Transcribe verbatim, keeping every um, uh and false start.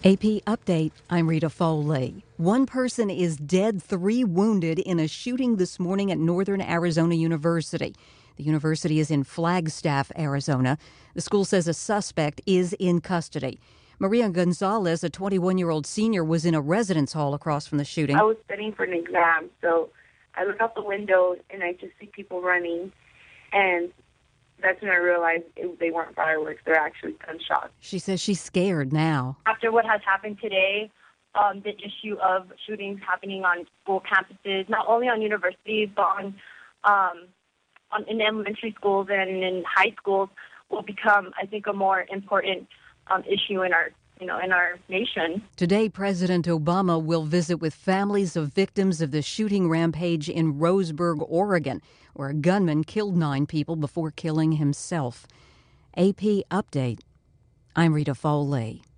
A P Update, I'm Rita Foley. One person is dead, three wounded in a shooting this morning at Northern Arizona University. The university is in Flagstaff, Arizona. The school says a suspect is in custody. Maria Gonzalez, a twenty-one-year-old senior, was in a residence hall across from the shooting. I was studying for an exam, so I look out the window and I just see people running, and that's when I realized it, they weren't fireworks. They're actually gunshots. She says she's scared now. After what has happened today, um, the issue of shootings happening on school campuses, not only on universities, but on, um, on in elementary schools and in high schools, will become, I think, a more important um, issue in our you know, in our nation. Today, President Obama will visit with families of victims of the shooting rampage in Roseburg, Oregon, where a gunman killed nine people before killing himself. A P Update. I'm Rita Foley.